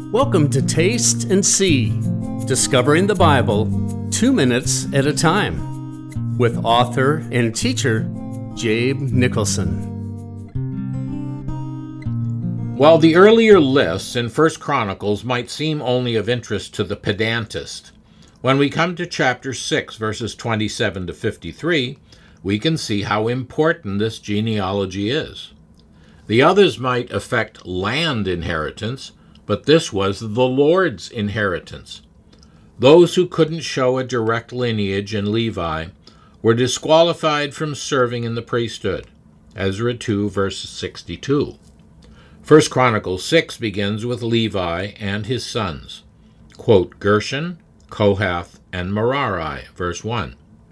Welcome to Taste and See, discovering the Bible 2 minutes at a time, with author and teacher Jabe Nicholson. While the earlier lists in 1 Chronicles might seem only of interest to the pedantist, when we come to chapter 6, verses 27 to 53, we can see how important this genealogy is. The others might affect land inheritance, but this was the Lord's inheritance. Those who couldn't show a direct lineage in Levi were disqualified from serving in the priesthood. Ezra 2, verse 62. 1 Chronicles 6 begins with Levi and his sons. Quote, Gershon, Kohath, and Merari, verse 1.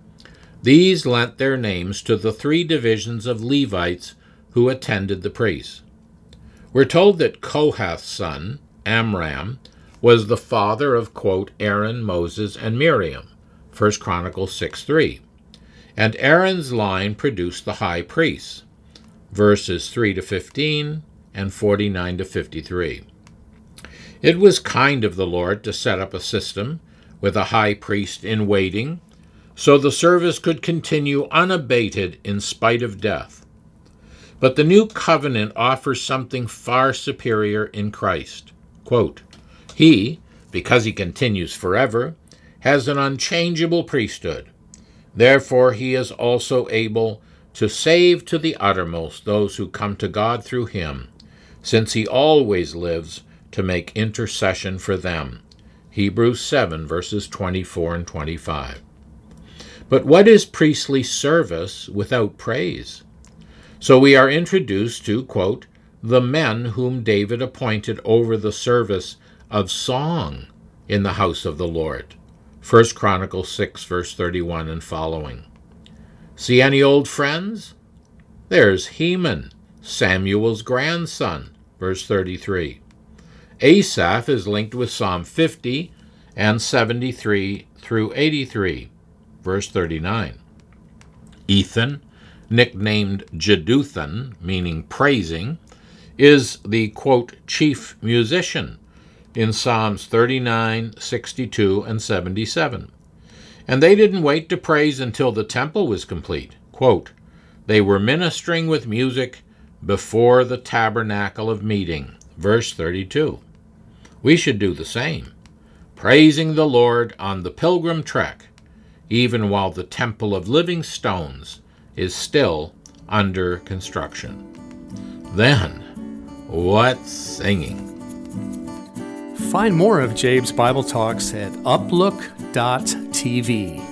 These lent their names to the 3 divisions of Levites who attended the priests. We're told that Kohath's son, Amram, was the father of, quote, Aaron, Moses, and Miriam, 1 Chronicles 6:3. And Aaron's line produced the high priests, verses 3 to 15 and 49 to 53. It was kind of the Lord to set up a system with a high priest in waiting, so the service could continue unabated in spite of death. But the new covenant offers something far superior in Christ. Quote, He, because he continues forever, has an unchangeable priesthood. Therefore he is also able to save to the uttermost those who come to God through him, since he always lives to make intercession for them. Hebrews 7, verses 24 and 25. But what is priestly service without praise? So we are introduced to, quote, the men whom David appointed over the service of song in the house of the Lord. 1 Chronicles 6, verse 31 and following. See any old friends? There's Heman, Samuel's grandson, verse 33. Asaph is linked with Psalm 50 and 73 through 83, verse 39. Ethan, nicknamed Jeduthun, meaning praising, is the, quote, chief musician in Psalms 39, 62, and 77. And they didn't wait to praise until the temple was complete. Quote, they were ministering with music before the tabernacle of meeting. Verse 32. We should do the same, praising the Lord on the pilgrim trek, even while the temple of living stones is still under construction. Then, what's singing? Find more of Jabe's Bible Talks at uplook.tv.